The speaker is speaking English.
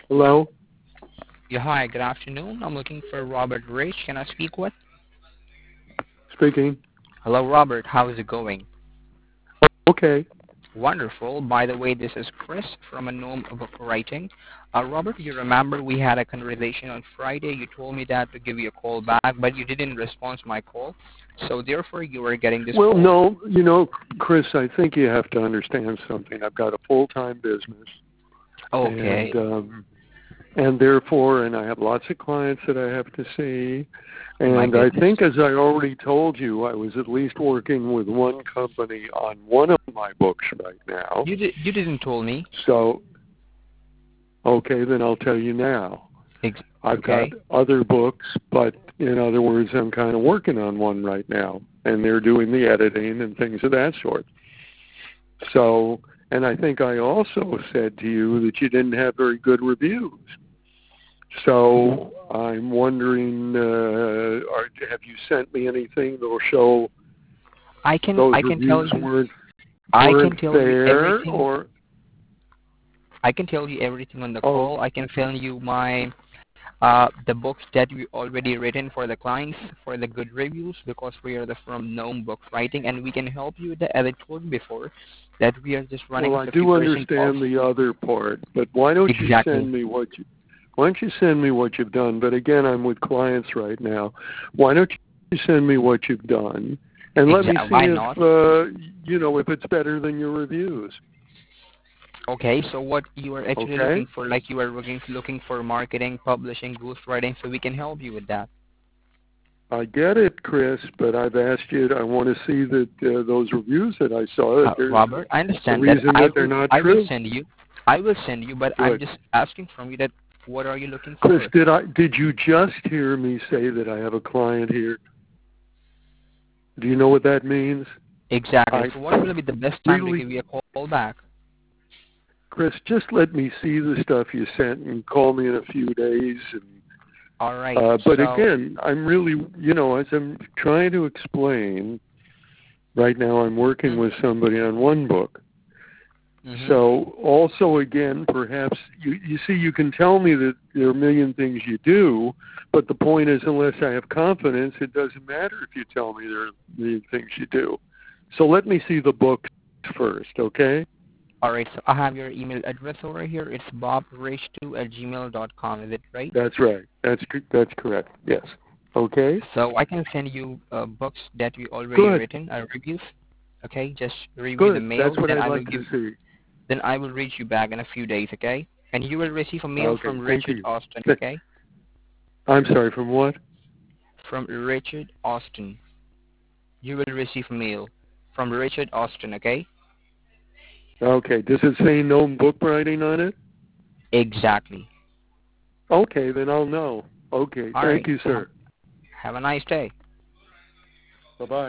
Hello? Yeah, hi, good afternoon. I'm looking for Robert Rich. Can I speak with? Speaking. Hello, Robert. How is it going? Okay. Wonderful. By the way, this is Chris from a Gnome Book Writing. Robert, you remember we had a conversation on Friday. You told me that to give you a call back, but you didn't respond to my call. So therefore, you were getting this Well, call. no, Chris, I think you have to understand something. I've got a full-time business, Okay. and therefore, and I have lots of clients that I have to see. My And I goodness. think, as I already told you, I was at least working with one company on one of my books right now. You didn't tell me. So, okay, then I'll tell you now. I've got Okay. other books, but in other words, I'm kind of working on one right now, and they're doing the editing and things of that sort. So, and I think I also said to you that you didn't have very good reviews. So I'm wondering, have you sent me anything that will show I can those I can tell reviews you I weren't can tell you fair, everything. or I can tell you everything on the oh, call. I can tell you my the books that we already written for the clients for the good reviews because we are the from Gnome Book Writing and we can help you with the as I told you before that we are just running well, a I do 50% off. understand the other part, but why don't you Exactly. send me why don't you send me what you've done? But again, I'm with clients right now. Why don't you send me what you've done, and let me Exactly. see Why if not? if it's better than your reviews. Okay, so what you are actually Okay? looking for, like you are looking for marketing, publishing, ghostwriting, so we can help you with that. I get it, Chris, but I've asked you. I want to see that those reviews that I saw. That there's Robert, I a understand that. reason that they're not I will true. send you. I will send you, but I'm Good, just asking from you that what are you looking Chris. for? Did you just hear me say that I have a client here? Do you know what that means? Exactly. I So what will be the best time to really, give you a call back? Chris, just let me see the stuff you sent and call me in a few days. All right. But So, again, I'm really, as I'm trying to explain, right now I'm working with somebody on one book. mm-hmm. So also again, perhaps, you see, you can tell me that there are a million things you do, but the point is, unless I have confidence, it doesn't matter if you tell me there are a million things you do. So let me see the book first, okay? All right. So I have your email address over here. It's bobrich2@gmail.com. Is it right? That's right. That's correct. Yes. Okay. So I can send you books that we already Good. written, reviews. Okay. Just review the Good. That's mail. what I'd like to see. Then I will reach you back in a few days. Okay. And you will receive a mail Okay. from Thank Richard you. Austin. Okay. I'm sorry. From what? From Richard Austin. You will receive a mail from Richard Austin. Okay. Okay. Does it say no book writing on it? Exactly. Okay. Then I'll know. Okay. All Thank right. you, sir. Have a nice day. Bye-bye.